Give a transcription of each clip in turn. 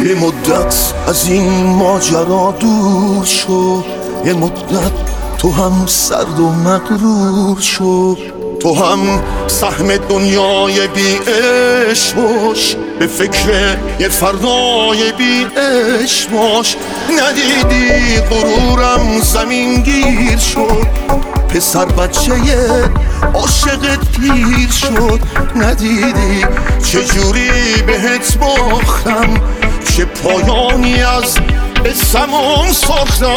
یه مدت از این ماجرا دور شو، یه مدت تو هم سرد و مغرور شو، تو هم سهم دنیای بی عشق باش، به فکر یه فردای بی عشق باش. ندیدی غرورم زمین گیر شد، پسر بچه عاشقت پیر شد. ندیدی چجوری بهت باختم، چه پایانی از قصمون ساختم.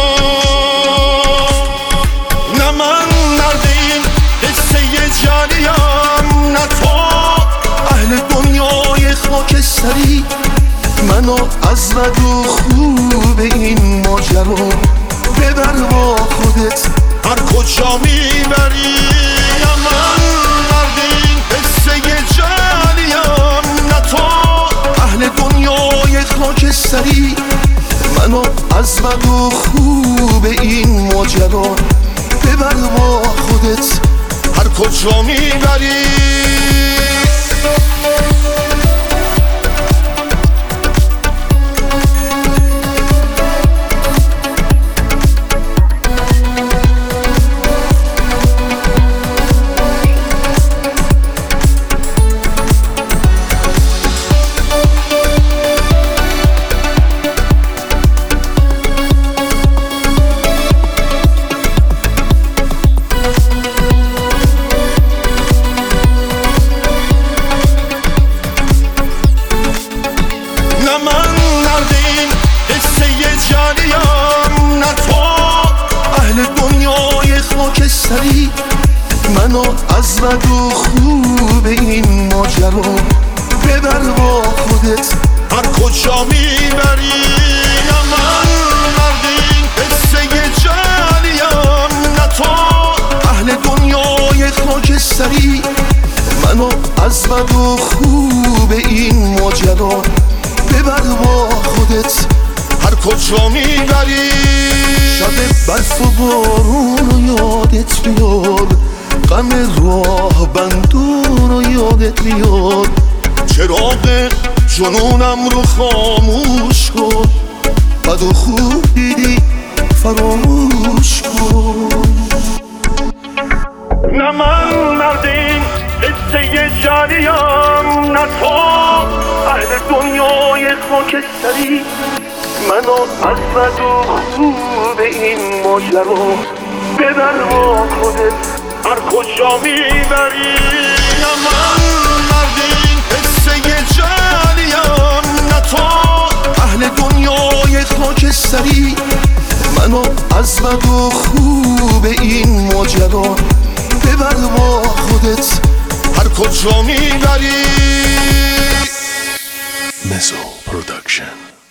نه من مرد این قصه جریم، نه تو اهل دنیای خاکستری. منو از بد و خوب این ماجرا ببر با خودت هر کجا میبری. نه من مرد این قصه جریم، نه تو اهل دنیای خاکستری. منو از بد و خوب این ماجرا ببر با خودت هر کجا میبری. منو از بد و خوب این ماجرا ببر با خودت هر کجا میبری. نه من مرد این قصه جریم، نه تو اهل دنیای خاکستری. منو از بد و خوب این ماجرا ببر با خودت هر کجا میبری. شب برف و بارون رو یادت بیار، غم راه بندون رو یادت بیار. چراغ جنونم رو خاموش کن، بد و خوب دیدی فراموش کن. نه من مرد این قصه جریم، نه تو اهل دنیای خاکستری. منو از بد و خوب این ماجرا ببر با خودت هر کجا میبری. نه من مرد این قصه جریم، نه تو اهل دنیای خاکستری. منو از بد و خوب این ماجرا ببر با خودت هر کجا میبری. مزو پروداکشن.